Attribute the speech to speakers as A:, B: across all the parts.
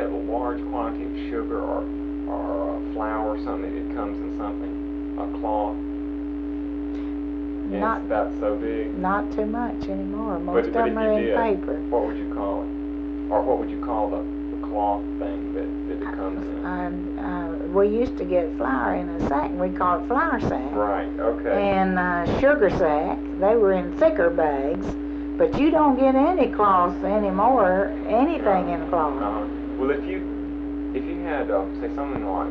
A: a large quantity of sugar or flour or something, it comes in something, a cloth. And
B: Not
A: it's about so big.
B: Not too much anymore.
A: But
B: Most
A: if
B: of them are in
A: you did,
B: paper.
A: what would you call it? Or what would you call the cloth thing that it comes in?
B: We used to get flour in a sack, and we called it flour sack.
A: Right, okay.
B: And sugar sack. They were in thicker bags. But you don't get any cloth anymore, anything in cloth.
A: Well, if you had, say, something like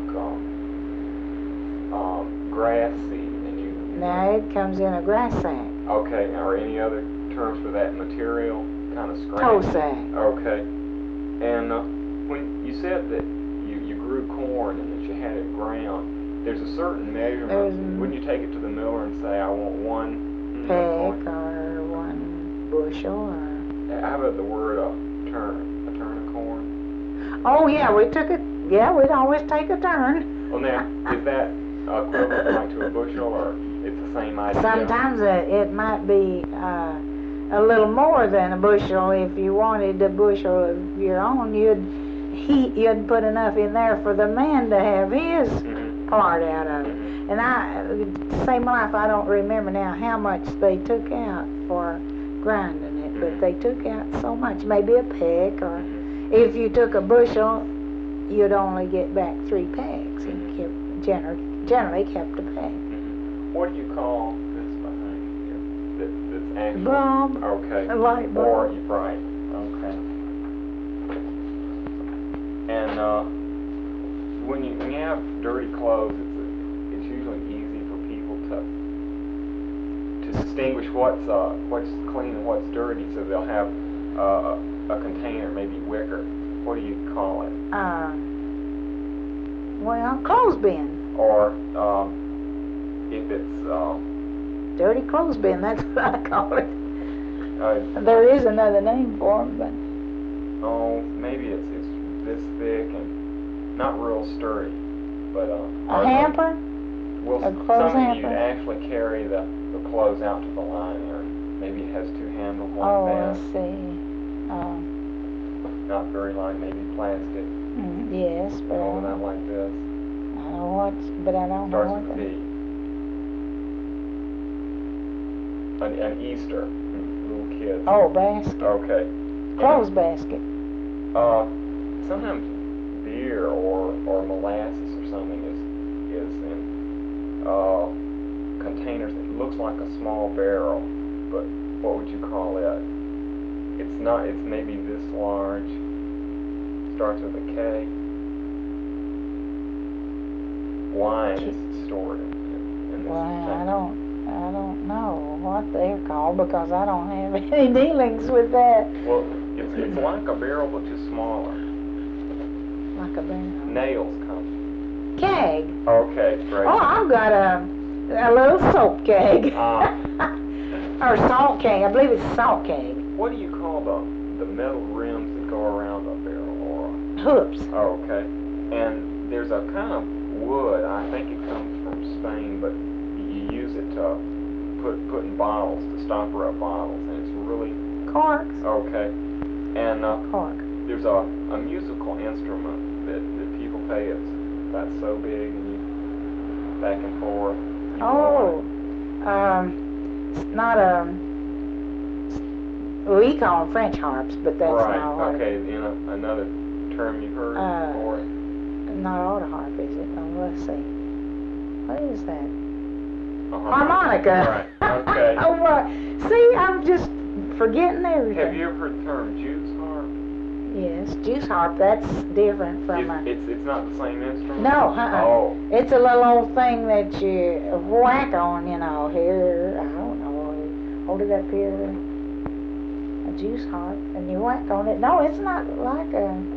A: grass seed, and you...
B: Now it comes in a grass sack.
A: Okay, or any other terms for that material? Kind of scratch?
B: Toe sack.
A: Okay. And when you said that you grew corn and that you had it ground, there's a certain measurement. Wouldn't you take it to the miller and say, I want one
B: peck or one bushel or...
A: How about the word a turn of corn?
B: Oh yeah, we took it. Yeah, we'd always take a turn.
A: Well, now is that equivalent like to a bushel, or it's the same idea?
B: Sometimes it might be a little more than a bushel. If you wanted a bushel of your own, you'd put enough in there for the man to have his part out of it. And to save my life, I don't remember now how much they took out for grinding it, but they took out so much, maybe a peck, or if you took a bushel, you'd only get back 3 pecks. You generally kept a peck.
A: What do you call this behind here? That's actually...
B: Bulb.
A: Okay.
B: A light bulb.
A: Or, right. Okay. And when you have dirty clothes, it's usually easy for people to distinguish what's clean and what's dirty, so they'll have a container, maybe wicker. What do you call it?
B: Well, clothesbin.
A: Or if it's
B: dirty clothesbin, that's what I call it. There is another name for it, but
A: maybe it's this thick and not real sturdy, but
B: a hamper.
A: Well,
B: a clothes
A: something
B: hamper.
A: you'd actually carry the clothes out to the line there. Maybe it has 2 handles like that.
B: Oh, I see.
A: Not very light, maybe plastic.
B: Yes, but
A: Holding out like this.
B: I know what, but I don't know
A: Starts
B: what.
A: with B. An Easter. Little kids.
B: Oh, basket.
A: Okay.
B: Clothes basket.
A: Sometimes beer or molasses or something is in containers that looks like a small barrel, but what would you call it? It's not. It's maybe this large. Starts with a K. Wine is stored in this
B: Well,
A: container.
B: I don't know what they're called because I don't have any dealings with that.
A: Well, it's like a barrel but just smaller.
B: Like a barrel.
A: Nails come.
B: Keg.
A: Okay, great.
B: Oh, I've got a little soap keg. Or salt keg. I believe it's a salt keg.
A: What do you call the metal rims that go around a barrel or
B: hoops?
A: Oh, okay. And there's a kind of wood. I think it comes from Spain, but you use it to put in bottles to stopper up bottles, and it's really
B: corks.
A: Okay. And
B: cork.
A: There's a musical instrument that people play. It's about so big, and you back and forth.
B: It's not we call them French harps, but that's
A: right.
B: not what.
A: Okay. Another term you've heard for it.
B: Not auto harp, is it? Oh, let's see. What is that?
A: Harmonica. Right. Okay.
B: Oh, see, I'm just forgetting everything.
A: Have you ever heard the term juice harp?
B: Yes, juice harp. That's different from
A: It's not the same instrument.
B: No,
A: Oh.
B: It's a little old thing that you whack on, here. I don't know. Hold it up here. A juice harp, and you whack on it. No, it's not like a